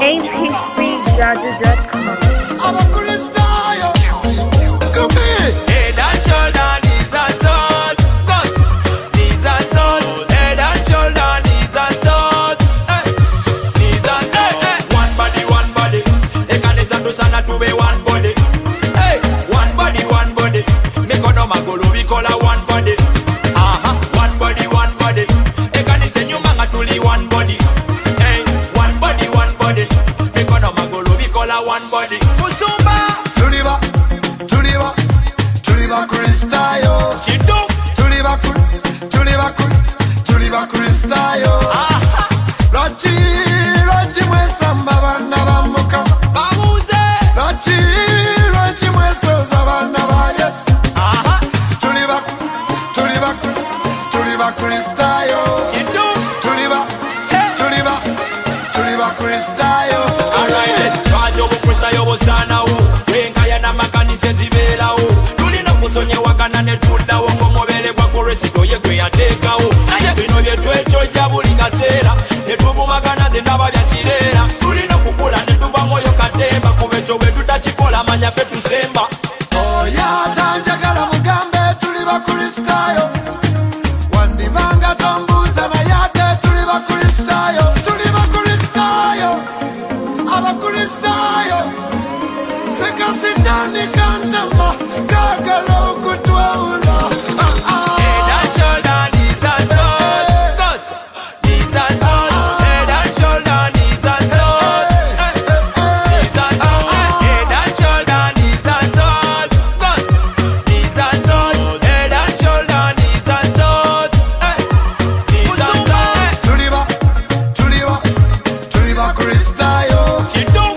mp3jazzy.com. I'm a Christian. Come here. Head and shoulder, knees and toes. Cause knees and toes. Head and shoulder, knees and toes. Hey. Knees and toes. Hey. One body, one body. Ekanisa tusana tube one body. Hey. One body, one body. Mikono magulu bikola one body. Aha. One body, one body. Ekanisa nyumanga tuli one body. Hey. One body, one body. Mikono magulu bikola one body. Kusumba. Tuliba, tuliba, tuliba Christayo. Chidu. Tuliba Christ, tuliba Christ, tuliba Christayo. Aha. Rachi, rachi mwesamba bana bamuka. Bamuze. Rachi, rachi mwesoza bana ba yes. Aha. Tuliba, tuliba, tuliba Christayo. Chidu. Tuliba, tuliba, tuliba Christayo. Alright, twajo bukrista yobosanawo wenkaya n'amakanisa eziberawo tulina okusonyewagana ne tuddawo ng'omubere gwa kuresito ye gwe yateekawo naye bino bye twekyoja buli kaseera ne tubumagana ze ndaba bya kireera tulina okukula ne tuva mwoyo katemba kuba ekyo bwe tutakikola manya pe tusemba Oya tanjagala mugambe tuli bakristayo wandibanga tombuza naye ate tuli bakristayo abakristayo sekasitani kantama kagala okutwawula Head and shoulder, knees and toes. Cause knees and toes. Head and shoulder, knees and toes. Knees and toes. Head and shoulder, knees and toes. Cause knees and toes. Head and shoulder, knees and toes. Knees and toes. tuliba kristayo Chidu.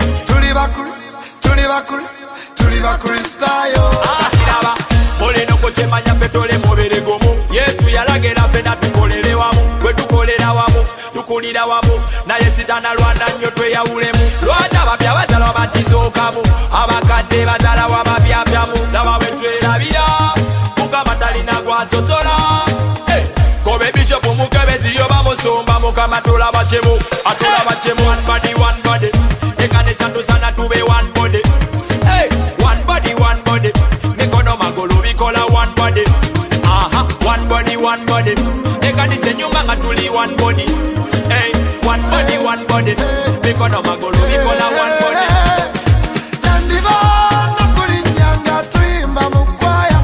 tuliba kristayo Kiraba olina okukyemanya ffe tole mubiri gumu yesu yalagira ffena tukolere wamu bwe tukolera wamu tukulira wamu naye sitana lwana nnyo tweyawulemu lwaki abapya bazala bakisookamu abakadde bazala wabapyapyamu laba bwe twerabira mukama talina gwansosola kobe bishopu mukebezi yo bamusumba mukama tulaba kyemu atulaba kyemu one body one body ekanisa tusana tube one body one body one body mikono magulu bikola one body aha one body ekanisa enyuma nga tuli one body one body mikono magulu bikola one body nandibana kulinyanga tuyimba mukwaya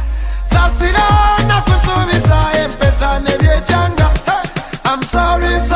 sasira nakusubiza empeta nebyekyanga I'm sorry